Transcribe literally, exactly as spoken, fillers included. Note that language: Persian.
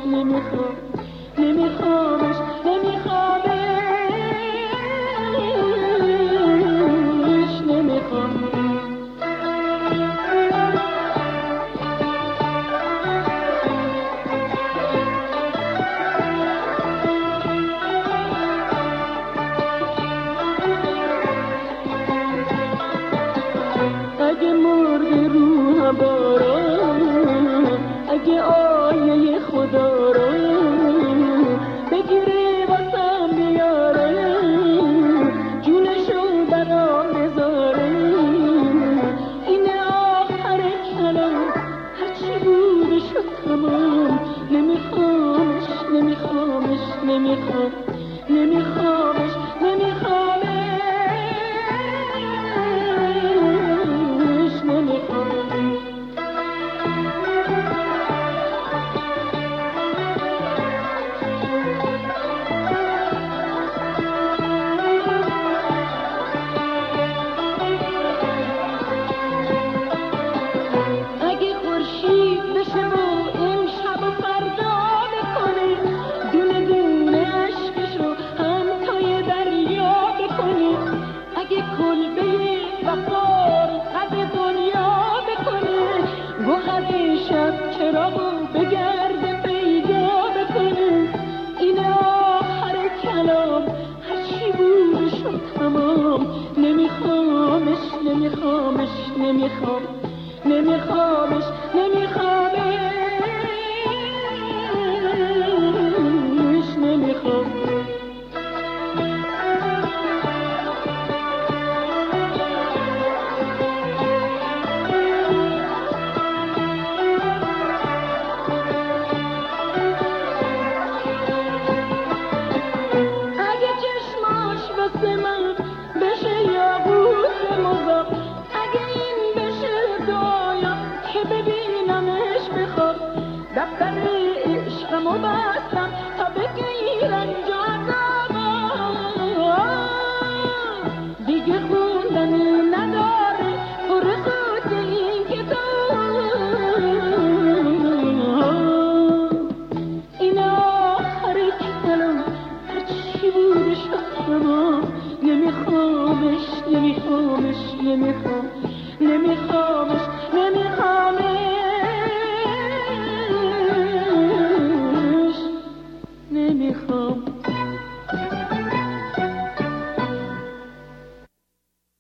نمیخوام نمیخوامش نمیخوامش نمیخوام اگه مرغ رو باران اگه آیه خدا رو بگیره واسم بیاره جونشو برام بذاره اینه آخر کلام هرچی بوده شد تمام نمیخوامش نمیخوامش نمیخوام نمیخوامش نمیخوامش چراغو بگرد پیدا بکنه اینه آخر کلام هرچی بود شد تمام نمیخوامش نمیخوامش نمیخوام نمیخوامش نمیخوامش نمیخوام دفتر عشقمو بستم تا بگیرن جوابم دیگه خوندنی نداره پر خود این کتاب این آخر کلام هرچی بوده شد تمام نمیخوامش نمیخوامش نمیخوام